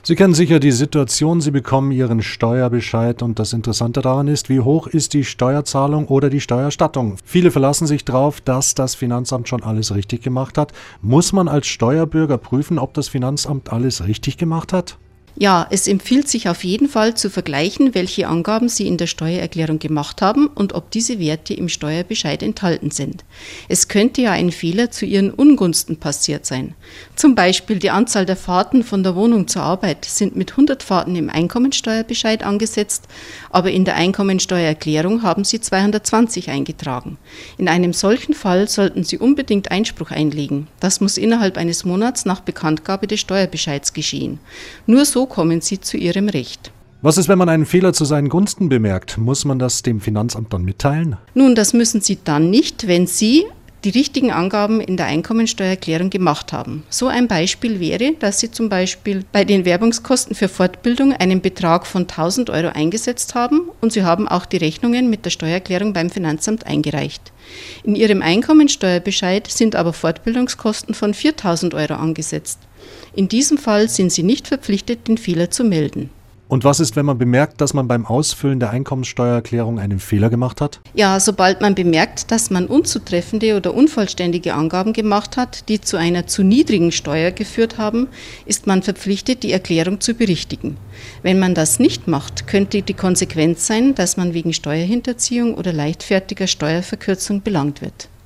Sie kennen sicher die Situation, Sie bekommen Ihren Steuerbescheid und das Interessante daran ist, wie hoch ist die Steuerzahlung oder die Steuererstattung. Viele verlassen sich darauf, dass das Finanzamt schon alles richtig gemacht hat. Muss man als Steuerbürger prüfen, ob das Finanzamt alles richtig gemacht hat? Ja, es empfiehlt sich auf jeden Fall zu vergleichen, welche Angaben Sie in der Steuererklärung gemacht haben und ob diese Werte im Steuerbescheid enthalten sind. Es könnte ja ein Fehler zu Ihren Ungunsten passiert sein. Zum Beispiel die Anzahl der Fahrten von der Wohnung zur Arbeit sind mit 100 Fahrten im Einkommensteuerbescheid angesetzt, aber in der Einkommensteuererklärung haben Sie 220 eingetragen. In einem solchen Fall sollten Sie unbedingt Einspruch einlegen. Das muss innerhalb eines Monats nach Bekanntgabe des Steuerbescheids geschehen. Nur so kommen Sie zu Ihrem Recht. Was ist, wenn man einen Fehler zu seinen Gunsten bemerkt? Muss man das dem Finanzamt dann mitteilen? Nun, das müssen Sie dann nicht, wenn Sie die richtigen Angaben in der Einkommensteuererklärung gemacht haben. So ein Beispiel wäre, dass Sie zum Beispiel bei den Werbungskosten für Fortbildung einen Betrag von 1.000 Euro eingesetzt haben und Sie haben auch die Rechnungen mit der Steuererklärung beim Finanzamt eingereicht. In Ihrem Einkommensteuerbescheid sind aber Fortbildungskosten von 4.000 Euro angesetzt. In diesem Fall sind Sie nicht verpflichtet, den Fehler zu melden. Und was ist, wenn man bemerkt, dass man beim Ausfüllen der Einkommensteuererklärung einen Fehler gemacht hat? Ja, sobald man bemerkt, dass man unzutreffende oder unvollständige Angaben gemacht hat, die zu einer zu niedrigen Steuer geführt haben, ist man verpflichtet, die Erklärung zu berichtigen. Wenn man das nicht macht, könnte die Konsequenz sein, dass man wegen Steuerhinterziehung oder leichtfertiger Steuerverkürzung belangt wird.